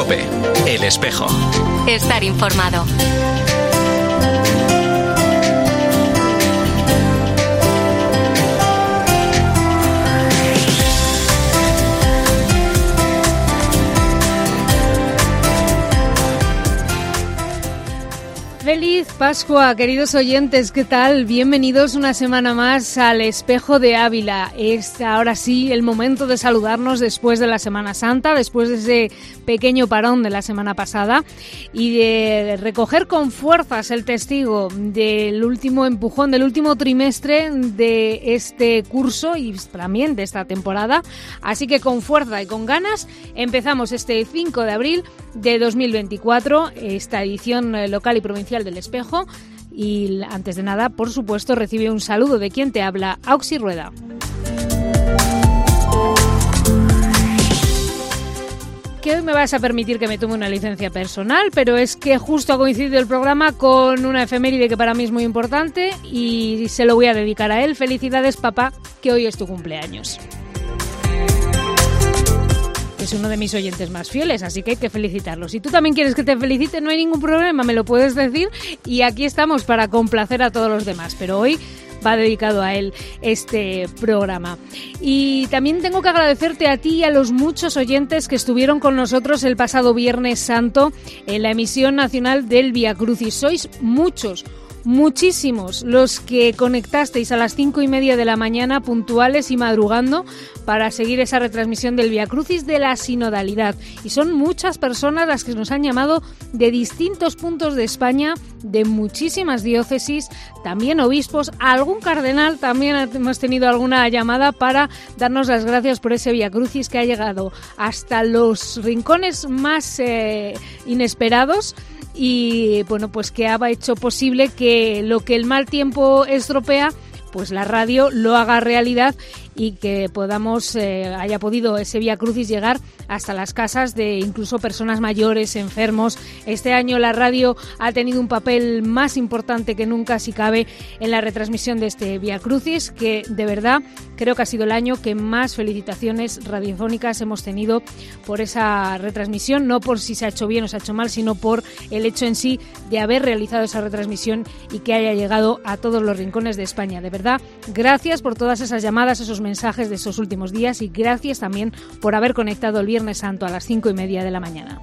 COPE. El Espejo. Estar informado. Feliz Pascua, queridos oyentes, ¿qué tal? Bienvenidos una semana más al Espejo de Ávila. Es ahora sí el momento de saludarnos después de la Semana Santa, después de ese pequeño parón de la semana pasada y de recoger con fuerzas el testigo del último empujón, del último trimestre de este curso y también de esta temporada. Así que con fuerza y con ganas empezamos este 5 de abril de 2024, esta edición local y provincial del Espejo. Y antes de nada, por supuesto, recibe un saludo de quien te habla, Auxi Rueda. Que hoy me vas a permitir que me tome una licencia personal, pero es que justo ha coincidido el programa con una efeméride que para mí es muy importante y se lo voy a dedicar a él. Felicidades, papá, que hoy es tu cumpleaños. Es uno de mis oyentes más fieles, así que hay que felicitarlo. Si tú también quieres que te felicite, no hay ningún problema, me lo puedes decir y aquí estamos para complacer a todos los demás, pero hoy va dedicado a él este programa. Y también tengo que agradecerte a ti y a los muchos oyentes que estuvieron con nosotros el pasado Viernes Santo en la emisión nacional del Vía Crucis. Sois muchísimos los que conectasteis a las 5:30 de la mañana puntuales y madrugando para seguir esa retransmisión del Vía Crucis de la sinodalidad. Y son muchas personas las que nos han llamado de distintos puntos de España, de muchísimas diócesis, también obispos, algún cardenal, también hemos tenido alguna llamada para darnos las gracias por ese Vía Crucis que ha llegado hasta los rincones más inesperados. Y bueno, pues que ha hecho posible que lo que el mal tiempo estropea, pues la radio lo haga realidad y que haya podido ese Vía Crucis llegar hasta las casas de incluso personas mayores, enfermos. Este año la radio ha tenido un papel más importante que nunca, si cabe, en la retransmisión de este Vía Crucis, que de verdad creo que ha sido el año que más felicitaciones radiofónicas hemos tenido por esa retransmisión, no por si se ha hecho bien o se ha hecho mal, sino por el hecho en sí de haber realizado esa retransmisión y que haya llegado a todos los rincones de España. De verdad, gracias por todas esas llamadas, esos mensajes de esos últimos días y gracias también por haber conectado el Viernes Santo a las 5:30 de la mañana.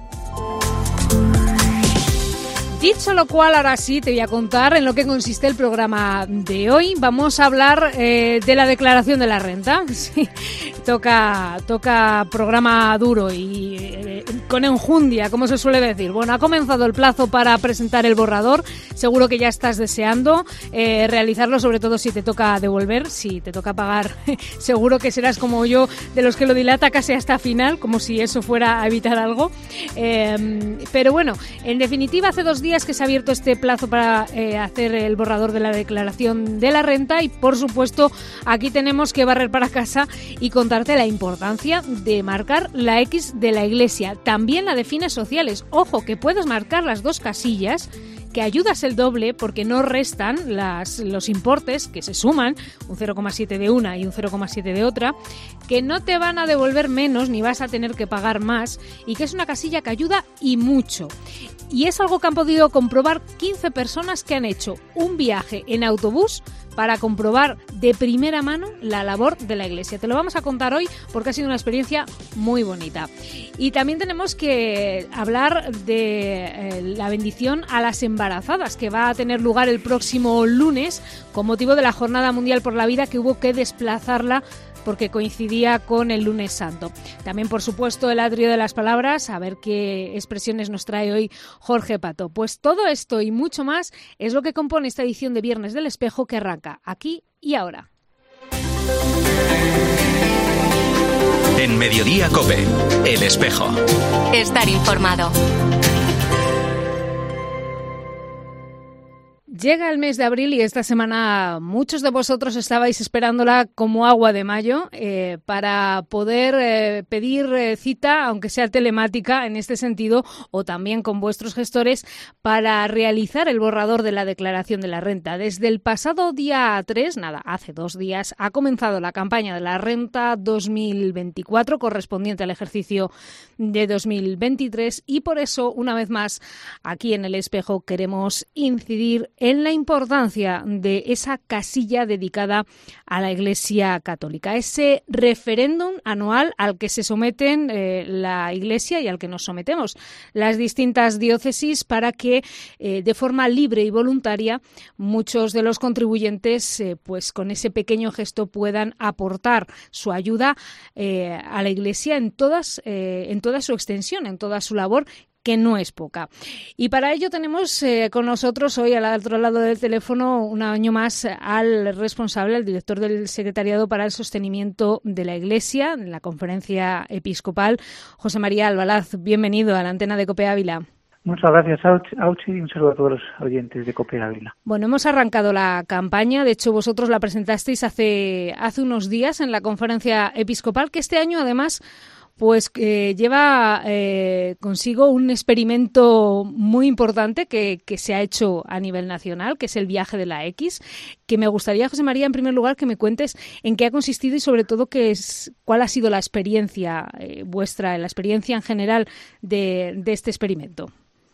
Dicho lo cual, ahora sí te voy a contar en lo que consiste el programa de hoy. Vamos a hablar de la declaración de la renta. Sí, toca programa duro y con enjundia, como se suele decir. Bueno, ha comenzado el plazo para presentar el borrador. Seguro que ya estás deseando realizarlo, sobre todo si te toca devolver, si te toca pagar. Seguro que serás como yo, de los que lo dilata casi hasta final, como si eso fuera a evitar algo. Pero bueno, en definitiva, hace 2 días que se ha abierto este plazo para hacer el borrador de la declaración de la renta y, por supuesto, aquí tenemos que barrer para casa y contarte la importancia de marcar la X de la Iglesia. También la de fines sociales. Ojo, que puedes marcar las 2 casillas, que ayudas el doble porque no restan los importes que se suman, un 0,7 de una y un 0,7 de otra, que no te van a devolver menos ni vas a tener que pagar más y que es una casilla que ayuda y mucho. Y es algo que han podido comprobar 15 personas que han hecho un viaje en autobús para comprobar de primera mano la labor de la Iglesia. Te lo vamos a contar hoy porque ha sido una experiencia muy bonita. Y también tenemos que hablar de la bendición a las embarazadas, que va a tener lugar el próximo lunes con motivo de la Jornada Mundial por la Vida, que hubo que desplazarla porque coincidía con el Lunes Santo. También, por supuesto, el Atrio de las Palabras, a ver qué expresiones nos trae hoy Jorge Pato. Pues todo esto y mucho más es lo que compone esta edición de Viernes del Espejo que arranca aquí y ahora. En Mediodía COPE, El Espejo. Estar informado. Llega el mes de abril y esta semana muchos de vosotros estabais esperándola como agua de mayo para poder pedir cita, aunque sea telemática en este sentido, o también con vuestros gestores, para realizar el borrador de la declaración de la renta. Desde el pasado día 3, hace 2 días, ha comenzado la campaña de la renta 2024 correspondiente al ejercicio de 2023 y por eso, una vez más, aquí en El Espejo queremos incidir en la importancia de esa casilla dedicada a la Iglesia Católica, ese referéndum anual al que se someten la Iglesia y al que nos sometemos las distintas diócesis para que de forma libre y voluntaria muchos de los contribuyentes pues con ese pequeño gesto puedan aportar su ayuda a la Iglesia en toda su extensión, en toda su labor, que no es poca. Y para ello tenemos con nosotros hoy al otro lado del teléfono un año más al responsable, el director del Secretariado para el Sostenimiento de la Iglesia, en la Conferencia Episcopal, José María Albalaz. Bienvenido a la antena de COPE Ávila. Muchas gracias, Auchi, y un saludo a todos los oyentes de COPE Ávila. Bueno, hemos arrancado la campaña, de hecho vosotros la presentasteis hace unos días en la Conferencia Episcopal, que este año además pues lleva consigo un experimento muy importante que se ha hecho a nivel nacional, que es el viaje de la X, que me gustaría, José María, en primer lugar, que me cuentes en qué ha consistido y sobre todo cuál ha sido la experiencia vuestra, la experiencia en general de este experimento.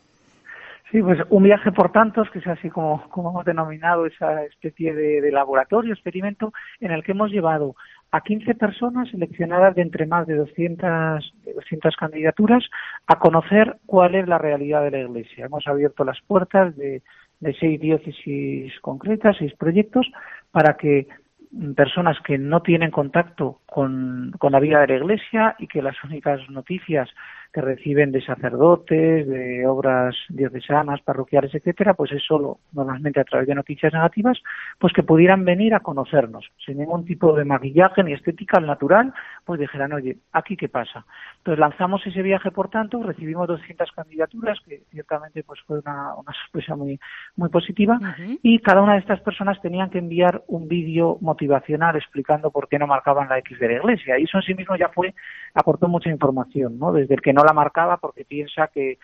Sí, pues un viaje por tantos, que es así como hemos denominado esa especie de laboratorio, experimento, en el que hemos llevado a 15 personas seleccionadas de entre más de 200 candidaturas a conocer cuál es la realidad de la Iglesia. Hemos abierto las puertas de 6 diócesis concretas, 6 proyectos, para que personas que no tienen contacto con la vida de la Iglesia y que las únicas noticias que reciben de sacerdotes, de obras diocesanas, parroquiales, etcétera, pues es solo normalmente a través de noticias negativas, pues que pudieran venir a conocernos, sin ningún tipo de maquillaje ni estética, al natural, pues dijeran, oye, ¿aquí qué pasa? Entonces lanzamos ese viaje, por tanto, recibimos 200 candidaturas, que ciertamente pues fue una sorpresa muy, muy positiva, y cada una de estas personas tenían que enviar un vídeo motivacional explicando por qué no marcaban la X de la Iglesia, y eso en sí mismo ya aportó mucha información, ¿no? Desde el que no la marcaba porque piensa que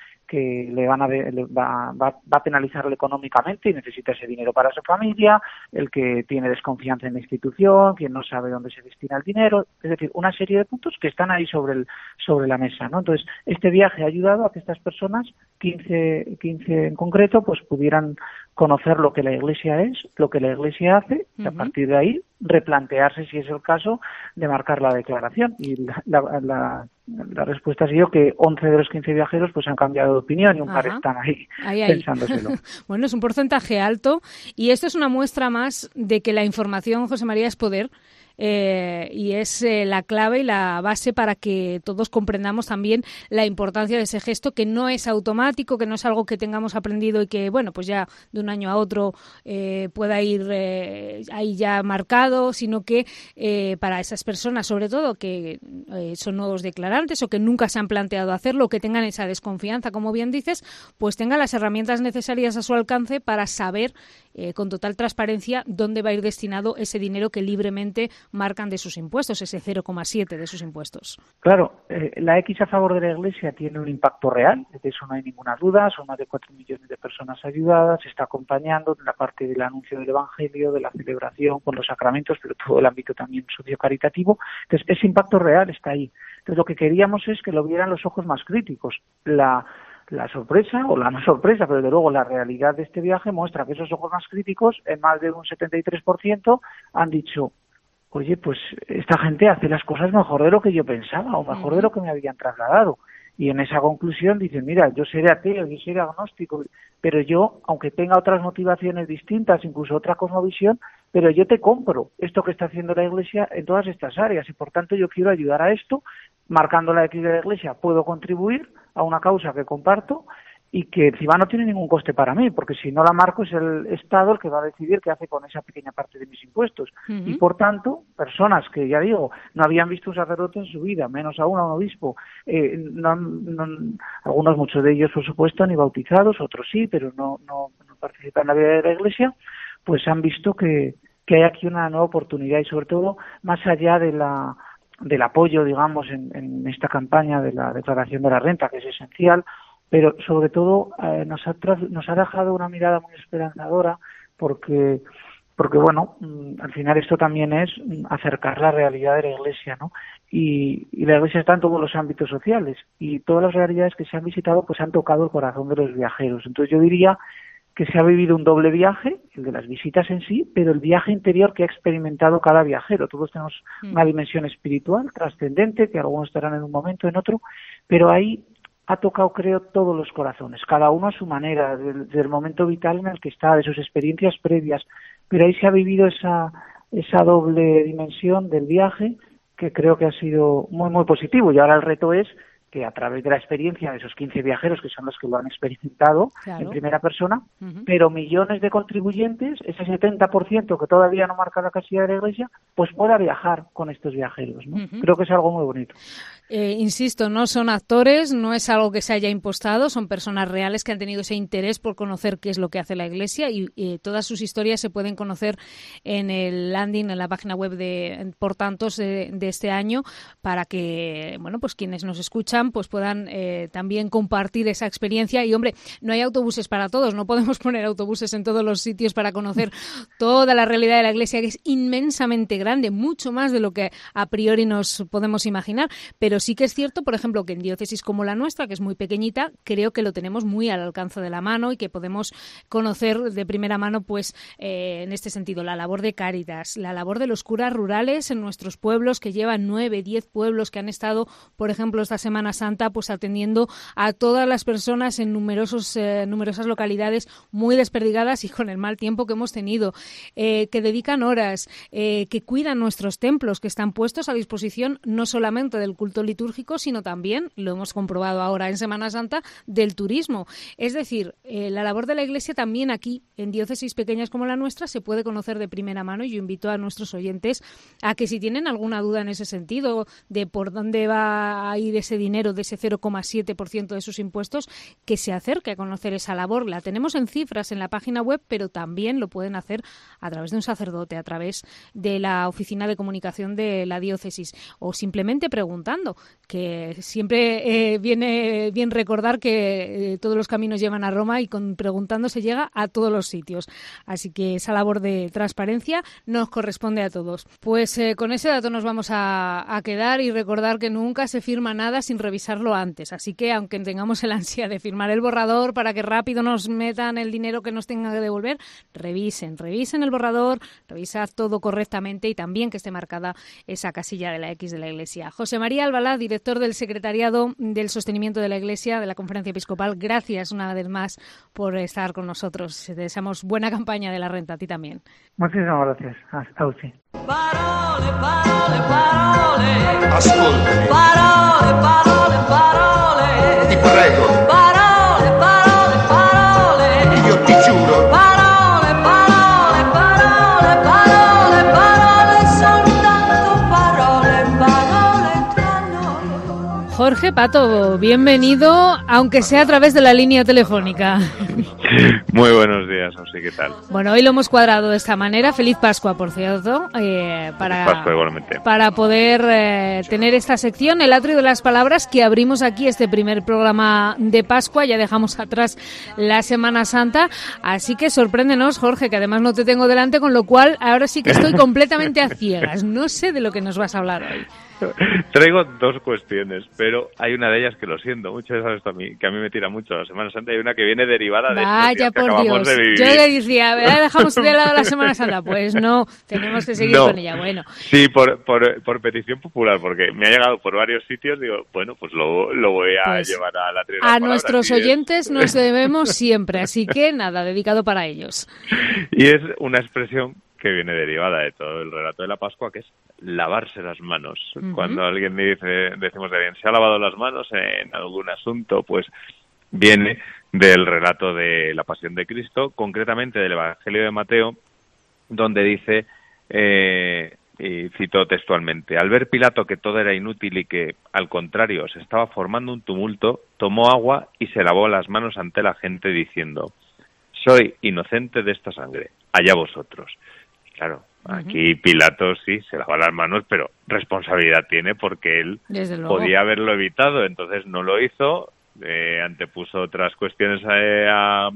va a penalizarle económicamente y necesita ese dinero para su familia, el que tiene desconfianza en la institución, quien no sabe dónde se destina el dinero, es decir, una serie de puntos que están ahí sobre la mesa, ¿no? Entonces, este viaje ha ayudado a que estas personas, 15 en concreto, pues pudieran conocer lo que la Iglesia es, lo que la Iglesia hace, y a partir de ahí replantearse, si es el caso, de marcar la declaración. Y la respuesta ha sido que 11 de los 15 viajeros pues han cambiado de opinión y un par están ahí pensándoselo. Bueno, es un porcentaje alto y esto es una muestra más de que la información, José María, es poder. Y es la clave y la base para que todos comprendamos también la importancia de ese gesto, que no es automático, que no es algo que tengamos aprendido y que, bueno, pues ya de un año a otro pueda ir ahí ya marcado, sino que para esas personas, sobre todo, que son nuevos declarantes o que nunca se han planteado hacerlo, que tengan esa desconfianza, como bien dices, pues tengan las herramientas necesarias a su alcance para saber con total transparencia dónde va a ir destinado ese dinero que libremente marcan de sus impuestos, ese 0,7 de sus impuestos. Claro, la X a favor de la Iglesia tiene un impacto real, de eso no hay ninguna duda, son más de 4 millones de personas ayudadas, se está acompañando en la parte del anuncio del Evangelio, de la celebración con los sacramentos, pero todo el ámbito también socio-caritativo. Entonces, ese impacto real está ahí. Entonces, lo que queríamos es que lo vieran los ojos más críticos. La sorpresa, o la no sorpresa, pero desde luego la realidad de este viaje muestra que esos ojos más críticos, en más de un 73%, han dicho, oye, pues esta gente hace las cosas mejor de lo que yo pensaba, o mejor de lo que me habían trasladado. Y en esa conclusión dicen, mira, yo seré ateo, yo seré agnóstico, pero yo, aunque tenga otras motivaciones distintas, incluso otra cosmovisión, pero yo te compro esto que está haciendo la Iglesia en todas estas áreas, y por tanto yo quiero ayudar a esto, marcando la X de la Iglesia, puedo contribuir a una causa que comparto, y que encima no tiene ningún coste para mí, porque si no la marco es el Estado el que va a decidir qué hace con esa pequeña parte de mis impuestos. Y por tanto, personas que, ya digo, no habían visto un sacerdote en su vida, menos aún a un obispo, algunos, muchos de ellos, por supuesto, ni bautizados, otros sí, pero no participan en la vida de la Iglesia, pues han visto que hay aquí una nueva oportunidad y sobre todo, más allá del apoyo, digamos, en esta campaña de la declaración de la renta, que es esencial, pero sobre todo nos ha dejado una mirada muy esperanzadora porque bueno, al final esto también es acercar la realidad de la Iglesia, ¿no? Y la Iglesia está en todos los ámbitos sociales y todas las realidades que se han visitado pues han tocado el corazón de los viajeros. Entonces yo diría que se ha vivido un doble viaje, el de las visitas en sí, pero el viaje interior que ha experimentado cada viajero. Todos tenemos una dimensión espiritual, trascendente, que algunos estarán en un momento, en otro, pero ahí ha tocado, creo, todos los corazones, cada uno a su manera, del momento vital en el que está, de sus experiencias previas, pero ahí se ha vivido esa doble dimensión del viaje que creo que ha sido muy, muy positivo. Y ahora el reto es que a través de la experiencia de esos 15 viajeros, que son los que lo han experimentado en primera persona, pero millones de contribuyentes, ese 70% que todavía no marca la casilla de la Iglesia, pues pueda viajar con estos viajeros, ¿no? Creo que es algo muy bonito. Insisto, no son actores, no es algo que se haya impostado, son personas reales que han tenido ese interés por conocer qué es lo que hace la Iglesia y todas sus historias se pueden conocer en el landing, en la página web de Por Tantos de este año, para que, bueno, pues quienes nos escuchan pues puedan también compartir esa experiencia. Y, hombre, no hay autobuses para todos, no podemos poner autobuses en todos los sitios para conocer toda la realidad de la Iglesia, que es inmensamente grande, mucho más de lo que a priori nos podemos imaginar, pero sí que es cierto, por ejemplo, que en diócesis como la nuestra, que es muy pequeñita, creo que lo tenemos muy al alcance de la mano y que podemos conocer de primera mano, pues, en este sentido, la labor de Cáritas, la labor de los curas rurales en nuestros pueblos, que llevan 9, 10 pueblos que han estado, por ejemplo, esta Semana Santa, pues atendiendo a todas las personas en numerosas localidades muy desperdigadas y con el mal tiempo que hemos tenido, que dedican horas, que cuidan nuestros templos, que están puestos a disposición no solamente del culto litúrgico, sino también, lo hemos comprobado ahora en Semana Santa, del turismo. Es decir, la labor de la Iglesia también aquí, en diócesis pequeñas como la nuestra, se puede conocer de primera mano, y yo invito a nuestros oyentes a que si tienen alguna duda en ese sentido, de por dónde va a ir ese dinero, de ese 0,7% de sus impuestos, que se acerque a conocer esa labor. La tenemos en cifras en la página web, pero también lo pueden hacer a través de un sacerdote, a través de la oficina de comunicación de la diócesis, o simplemente preguntando, que siempre viene bien recordar que todos los caminos llevan a Roma, y preguntando se llega a todos los sitios. Así que esa labor de transparencia nos corresponde a todos. Pues con ese dato nos vamos a quedar, y recordar que nunca se firma nada sin revisarlo antes. Así que, aunque tengamos el ansia de firmar el borrador para que rápido nos metan el dinero que nos tengan que devolver, revisen el borrador, revisad todo correctamente, y también que esté marcada esa casilla de la X de la Iglesia. José María Albalá, director del Secretariado del Sostenimiento de la Iglesia de la Conferencia Episcopal, gracias una vez más por estar con nosotros. Te deseamos buena campaña de la renta, a ti también. Muchísimas gracias. A usted. Parole, parole, parole. Ascoltami. Parole, parole, parole. Ti prego. Parole, parole, parole. Io ti giuro. Parole, parole, parole, parole, parole, soltanto parole, parole tra noi. Jorge Pato, bienvenido, aunque sea a través de la línea telefónica. Muy buenos días, José, ¿qué tal? Bueno, hoy lo hemos cuadrado de esta manera. Feliz Pascua, por cierto, Feliz Pascua, igualmente. para poder tener esta sección, el atrio de las palabras, que abrimos aquí este primer programa de Pascua. Ya dejamos atrás la Semana Santa, así que sorpréndenos, Jorge, que además no te tengo delante, con lo cual ahora sí que estoy completamente a ciegas. No sé de lo que nos vas a hablar hoy. Traigo dos cuestiones, pero hay una de ellas que, lo siento mucho, ya sabes, que a mí me tira mucho la Semana Santa, y hay una que viene derivada de Vaya, estos días que por acabamos Dios. de vivir. Yo le decía, ¿verdad? Dejamos de lado la Semana Santa. Pues no, tenemos que seguir con ella. Bueno. Sí, por petición popular, porque me ha llegado por varios sitios. Digo, bueno, pues lo voy a llevar a la tribuna. A nuestros oyentes nos debemos siempre, así que nada, dedicado para ellos. Y es una expresión que viene derivada de todo el relato de la Pascua, que es lavarse las manos. Uh-huh. Cuando alguien decimos de bien, se ha lavado las manos en algún asunto, pues viene del relato de la Pasión de Cristo, concretamente del Evangelio de Mateo, donde dice, y cito textualmente: al ver Pilato que todo era inútil y que, al contrario, se estaba formando un tumulto, tomó agua y se lavó las manos ante la gente diciendo: soy inocente de esta sangre, allá vosotros. Y claro, aquí Pilato sí se lava las manos, pero responsabilidad tiene porque él podía haberlo evitado, entonces no lo hizo, antepuso otras cuestiones a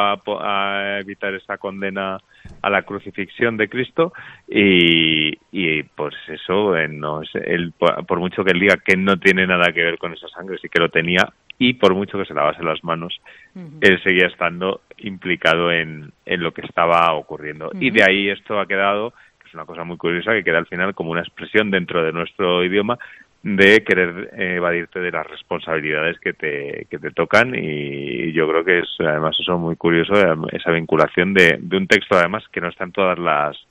evitar esa condena a la crucifixión de Cristo y pues eso no es él, por mucho que él diga que no tiene nada que ver con esa sangre, sí que lo tenía, y por mucho que se lavase las manos, él seguía estando implicado en lo que estaba ocurriendo. Y de ahí esto ha quedado, que es una cosa muy curiosa, que queda al final como una expresión dentro de nuestro idioma de querer evadirte de las responsabilidades que te tocan, y yo creo que es además eso muy curioso, esa vinculación de un texto además que no está en todos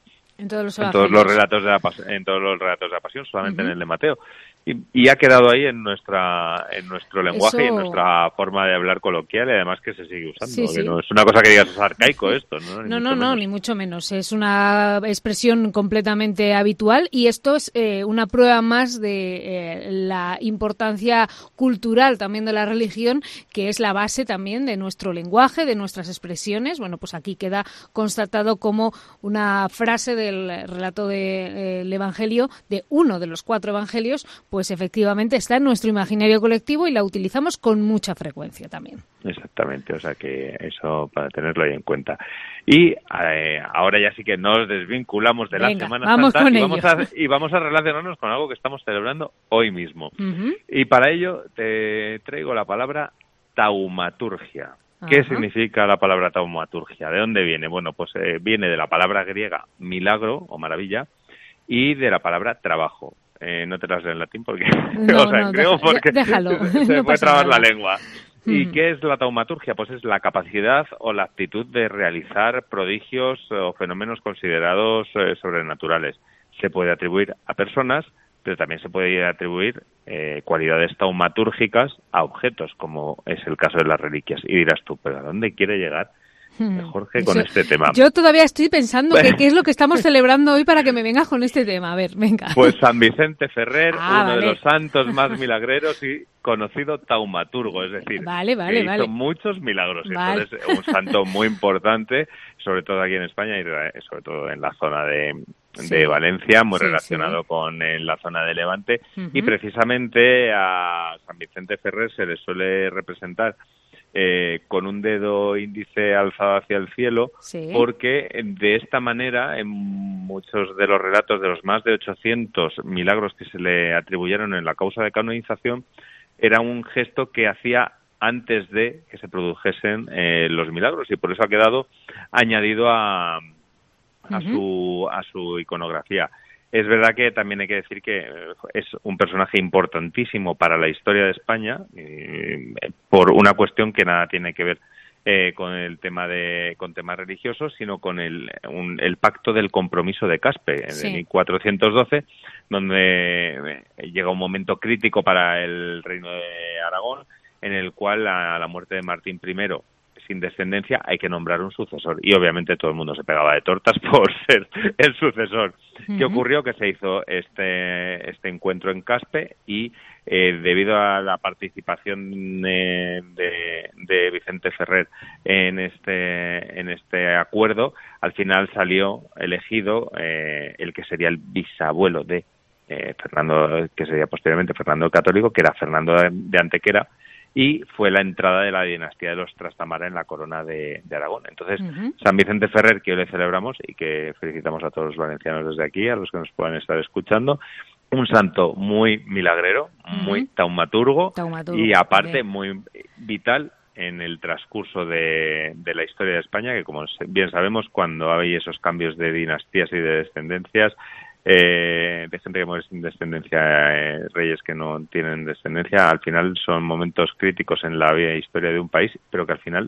los relatos de la Pasión, solamente en el de Mateo, y ha quedado ahí en nuestro lenguaje y en nuestra forma de hablar coloquial, y además que se sigue usando, que no es una cosa que digas es arcaico esto, ¿no? No, ni mucho menos. Es una expresión completamente habitual, y esto es una prueba más de la importancia cultural también de la religión, que es la base también de nuestro lenguaje, de nuestras expresiones. Bueno, pues aquí queda constatado como una frase del relato del Evangelio, de uno de los 4 evangelios, pues efectivamente está en nuestro imaginario colectivo y la utilizamos con mucha frecuencia también. Exactamente, o sea que eso para tenerlo ahí en cuenta. Y ahora ya sí que nos desvinculamos de la Semana Santa y vamos a relacionarnos con algo que estamos celebrando hoy mismo. Y para ello te traigo la palabra taumaturgia. ¿Qué significa la palabra taumaturgia? ¿De dónde viene? Bueno, pues viene de la palabra griega milagro o maravilla y de la palabra trabajo. No te las leo en latín porque déjalo, se puede trabar la lengua. ¿Y qué es la taumaturgia? Pues es la capacidad o la aptitud de realizar prodigios o fenómenos considerados sobrenaturales. Se puede atribuir a personas, pero también se puede atribuir cualidades taumatúrgicas a objetos, como es el caso de las reliquias. Y dirás tú, ¿pero a dónde quiere llegar Jorge con este tema? Yo todavía estoy pensando qué es lo que estamos celebrando hoy para que me vengas con este tema. A ver, venga. Pues San Vicente Ferrer, uno de los santos más milagreros y conocido taumaturgo, es decir, que hizo muchos milagros. Entonces, un santo muy importante, sobre todo aquí en España y sobre todo en la zona de Valencia, muy relacionado con la zona de Levante. Y precisamente a San Vicente Ferrer se le suele representar con un dedo índice alzado hacia el cielo, porque de esta manera, en muchos de los relatos de los más de 800 milagros que se le atribuyeron en la causa de canonización, era un gesto que hacía antes de que se produjesen los milagros, y por eso ha quedado añadido a su iconografía. Es verdad que también hay que decir que es un personaje importantísimo para la historia de España, por una cuestión que nada tiene que ver con el tema con temas religiosos, sino con el pacto del compromiso de Caspe de 1412, donde llega un momento crítico para el reino de Aragón, en el cual a la muerte de Martín I, sin descendencia, hay que nombrar un sucesor, y obviamente todo el mundo se pegaba de tortas por ser el sucesor. ¿Qué ocurrió? Que se hizo este encuentro en Caspe, y debido a la participación de Vicente Ferrer en este acuerdo, al final salió elegido el que sería el bisabuelo de Fernando, que sería posteriormente Fernando el Católico, que era Fernando de Antequera, y fue la entrada de la dinastía de los Trastamara en la corona de Aragón. Entonces, San Vicente Ferrer, que hoy le celebramos y que felicitamos a todos los valencianos desde aquí, a los que nos puedan estar escuchando, un santo muy milagrero, muy taumaturgo y aparte muy vital en el transcurso de la historia de España, que como bien sabemos, cuando hay esos cambios de dinastías y de descendencias, de gente que muere sin descendencia, reyes que no tienen descendencia, al final son momentos críticos en la vida e historia de un país, pero que al final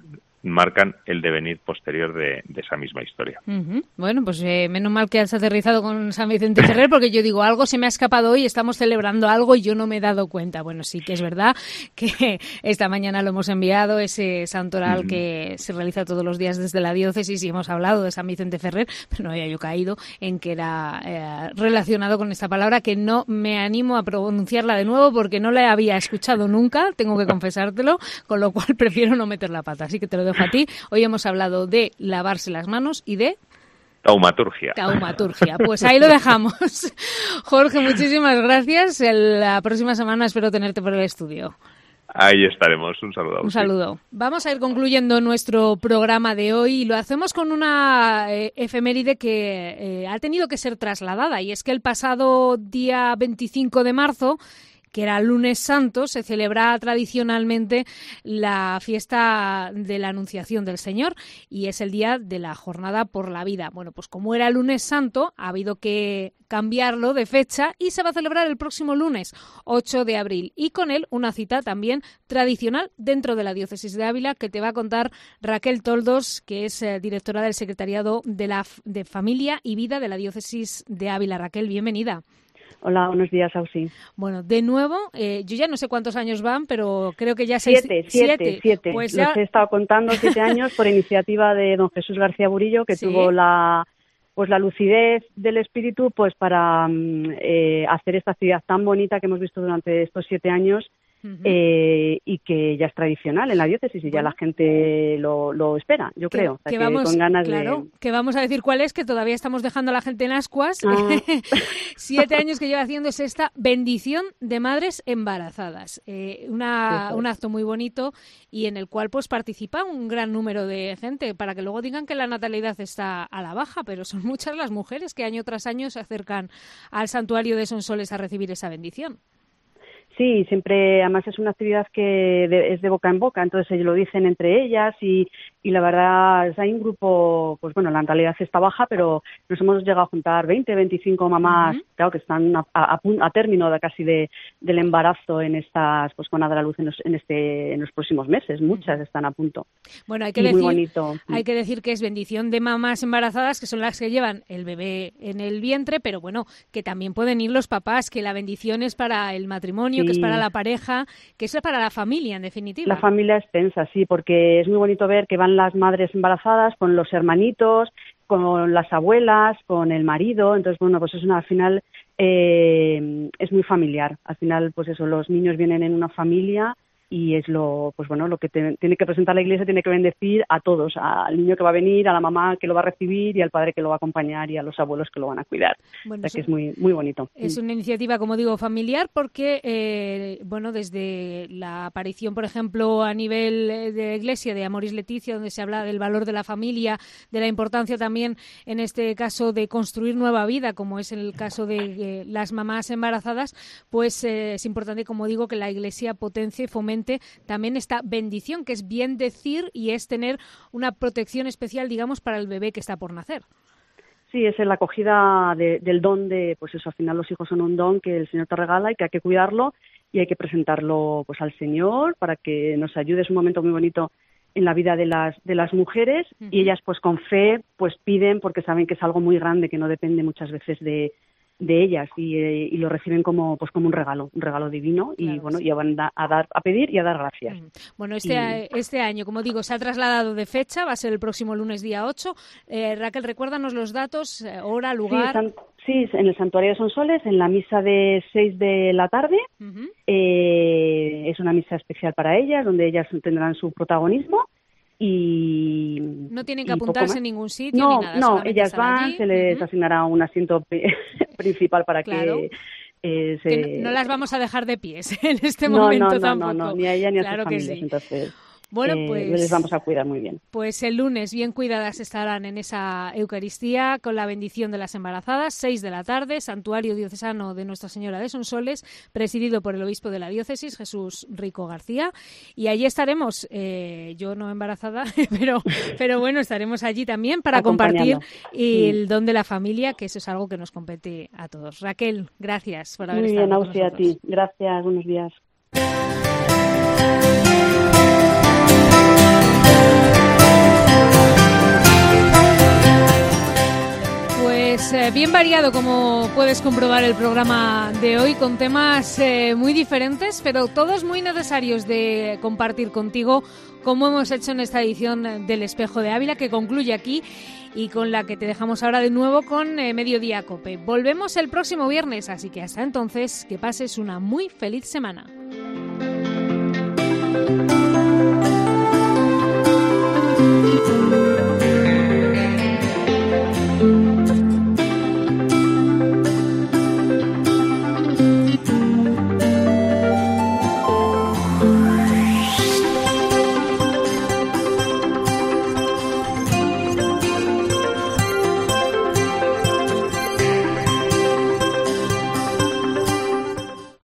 marcan el devenir posterior de esa misma historia. Bueno, pues menos mal que has aterrizado con San Vicente Ferrer, porque yo digo, algo se me ha escapado hoy, estamos celebrando algo y yo no me he dado cuenta. Bueno, sí que es verdad que esta mañana lo hemos enviado, ese santoral que se realiza todos los días desde la diócesis, y hemos hablado de San Vicente Ferrer, pero no había yo caído en que era relacionado con esta palabra, que no me animo a pronunciarla de nuevo porque no la había escuchado nunca, tengo que confesártelo, con lo cual prefiero no meter la pata. Así que te lo dejo a ti. Hoy hemos hablado de lavarse las manos y de Taumaturgia. Pues ahí lo dejamos. Jorge, muchísimas gracias. La próxima semana espero tenerte por el estudio. Ahí estaremos. Un saludo. Un saludo. Vamos a ir concluyendo nuestro programa de hoy y lo hacemos con una efeméride que ha tenido que ser trasladada, y es que el pasado día 25 de marzo, que era lunes santo, se celebra tradicionalmente la fiesta de la Anunciación del Señor, y es el día de la Jornada por la Vida. Bueno, pues como era lunes santo, ha habido que cambiarlo de fecha y se va a celebrar el próximo lunes, 8 de abril, y con él una cita también tradicional dentro de la Diócesis de Ávila, que te va a contar Raquel Toldos, que es directora del Secretariado de Familia y Vida de la Diócesis de Ávila. Raquel, bienvenida. Hola, buenos días, Ausi. Bueno, de nuevo, yo ya no sé cuántos años van, pero creo que ya siete. Pues ya... Los he estado contando 7 años por iniciativa de don Jesús García Burillo, que tuvo la lucidez del espíritu pues para hacer esta actividad tan bonita que hemos visto durante estos 7 años. Y que ya es tradicional en la diócesis y ya la gente lo espera, yo creo. O sea, que con ganas que vamos a decir cuál es, que todavía estamos dejando a la gente en ascuas. 7 años que lleva haciéndose esta bendición de madres embarazadas. Un acto muy bonito y en el cual pues participa un gran número de gente, para que luego digan que la natalidad está a la baja, pero son muchas las mujeres que año tras año se acercan al santuario de Sonsoles a recibir esa bendición. Sí, siempre, además es una actividad que es de boca en boca, entonces ellos lo dicen entre ellas y la verdad hay un grupo, pues bueno, la natalidad está baja, pero nos hemos llegado a juntar 20, 25 mamás, claro, que están a término casi del embarazo en estas, pues van a dar a luz en los próximos meses, muchas están a punto. Bueno, hay que decir que es bendición de mamás embarazadas, que son las que llevan el bebé en el vientre, pero bueno, que también pueden ir los papás, que la bendición es para el matrimonio, que es para la pareja, que es para la familia, en definitiva. La familia extensa, sí, porque es muy bonito ver que van las madres embarazadas con los hermanitos, con las abuelas, con el marido. Entonces, bueno, pues al final es muy familiar. Al final, pues eso, los niños vienen en una familia y es lo que tiene que presentar la Iglesia, tiene que bendecir a todos, al niño que va a venir, a la mamá que lo va a recibir y al padre que lo va a acompañar y a los abuelos que lo van a cuidar. Bueno, o sea que es muy muy bonito. Es una iniciativa, como digo, familiar, porque desde la aparición, por ejemplo, a nivel de la Iglesia de Amoris Laetitia, donde se habla del valor de la familia, de la importancia también, en este caso, de construir nueva vida, como es el caso de las mamás embarazadas, pues es importante, como digo, que la Iglesia potencie y fomente también esta bendición, que es bien decir y es tener una protección especial, digamos, para el bebé que está por nacer. Sí, es la acogida del don de, pues eso, al final los hijos son un don que el Señor te regala y que hay que cuidarlo y hay que presentarlo pues al Señor para que nos ayude. Es un momento muy bonito en la vida de las mujeres y ellas pues con fe pues piden, porque saben que es algo muy grande que no depende muchas veces de ellas y lo reciben como un regalo divino. Claro, y bueno, ya van a pedir y a dar gracias. Bueno, este año, como digo, se ha trasladado de fecha, va a ser el próximo lunes día 8. Raquel, recuérdanos los datos, hora, lugar. Sí, en el Santuario de Sonsoles, en la misa de 6 de la tarde. Es una misa especial para ellas, donde ellas tendrán su protagonismo. Y no tienen que apuntarse en ningún sitio ni nada. No, ellas van, allí. Se les asignará un asiento principal para que no las vamos a dejar de pies en este momento tampoco. No, ni a ella ni a sus familias, sí. Entonces... Bueno, pues les vamos a cuidar muy bien. Pues el lunes bien cuidadas estarán en esa Eucaristía con la bendición de las embarazadas, 6 de la tarde, Santuario Diocesano de Nuestra Señora de Sonsoles, presidido por el obispo de la diócesis, Jesús Rico García, y allí estaremos, yo no embarazada, pero bueno, estaremos allí también para compartir el don de la familia, que eso es algo que nos compete a todos. Raquel, gracias por haber estado con nosotros. Muy bien, Ausi, a ti. Gracias, buenos días. Pues bien variado, como puedes comprobar el programa de hoy, con temas muy diferentes, pero todos muy necesarios de compartir contigo, como hemos hecho en esta edición del Espejo de Ávila, que concluye aquí y con la que te dejamos ahora de nuevo con Mediodía COPE. Volvemos el próximo viernes, así que hasta entonces, que pases una muy feliz semana.